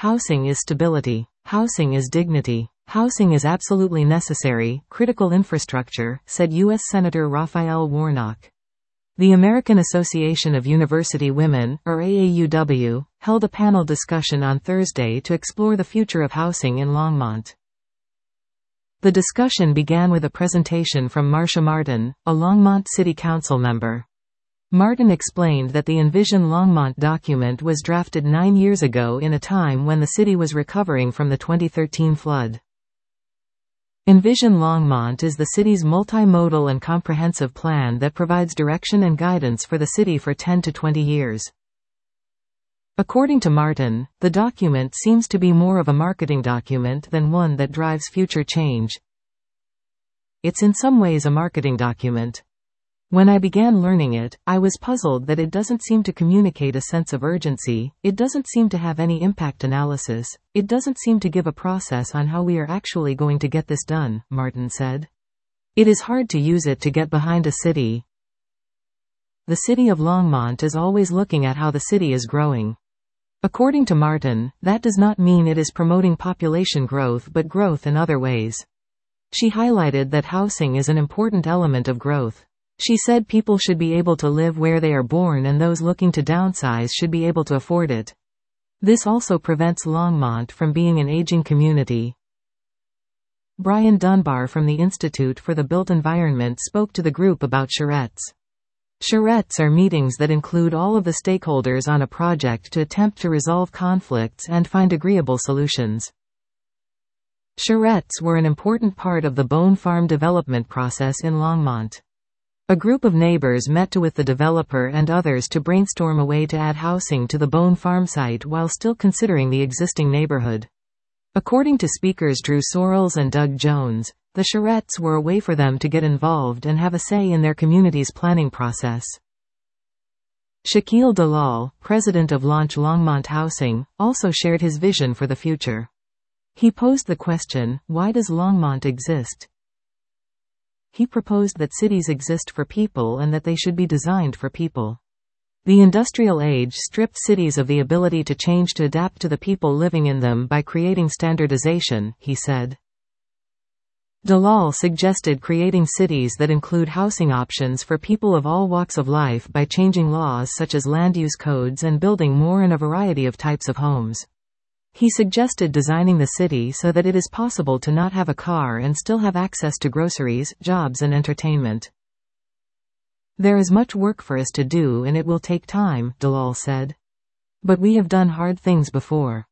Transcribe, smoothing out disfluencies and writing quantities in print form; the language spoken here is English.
Housing is stability. Housing is dignity. Housing is absolutely necessary, critical infrastructure, said U.S. Senator Raphael Warnock. The American Association of University Women, or AAUW, held a panel discussion on Thursday to explore the future of housing in Longmont. The discussion began with a presentation from Marcia Martin, a Longmont City Council member. Martin explained that the Envision Longmont document was drafted 9 years ago in a time when the city was recovering from the 2013 flood. Envision Longmont is the city's multimodal and comprehensive plan that provides direction and guidance for the city for 10 to 20 years. According to Martin, the document seems to be more of a marketing document than one that drives future change. It's in some ways a marketing document. When I began learning it, I was puzzled that it doesn't seem to communicate a sense of urgency, it doesn't seem to have any impact analysis, it doesn't seem to give a process on how we are actually going to get this done, Martin said. It is hard to use it to get behind a city. The city of Longmont is always looking at how the city is growing. According to Martin, that does not mean it is promoting population growth but growth in other ways. She highlighted that housing is an important element of growth. She said people should be able to live where they are born and those looking to downsize should be able to afford it. This also prevents Longmont from being an aging community. Brian Dunbar from the Institute for the Built Environment spoke to the group about charrettes. Charrettes are meetings that include all of the stakeholders on a project to attempt to resolve conflicts and find agreeable solutions. Charrettes were an important part of the Bone Farm development process in Longmont. A group of neighbors met with the developer and others to brainstorm a way to add housing to the Bone Farm site while still considering the existing neighborhood. According to speakers Drew Sorrells and Doug Jones, the charrettes were a way for them to get involved and have a say in their community's planning process. Shaquille Dalal, president of Launch Longmont Housing, also shared his vision for the future. He posed the question, why does Longmont exist? He proposed that cities exist for people and that they should be designed for people. The industrial age stripped cities of the ability to change to adapt to the people living in them by creating standardization, he said. Dalal suggested creating cities that include housing options for people of all walks of life by changing laws such as land use codes and building more in a variety of types of homes. He suggested designing the city so that it is possible to not have a car and still have access to groceries, jobs and entertainment. There is much work for us to do and it will take time, Dalal said. But we have done hard things before.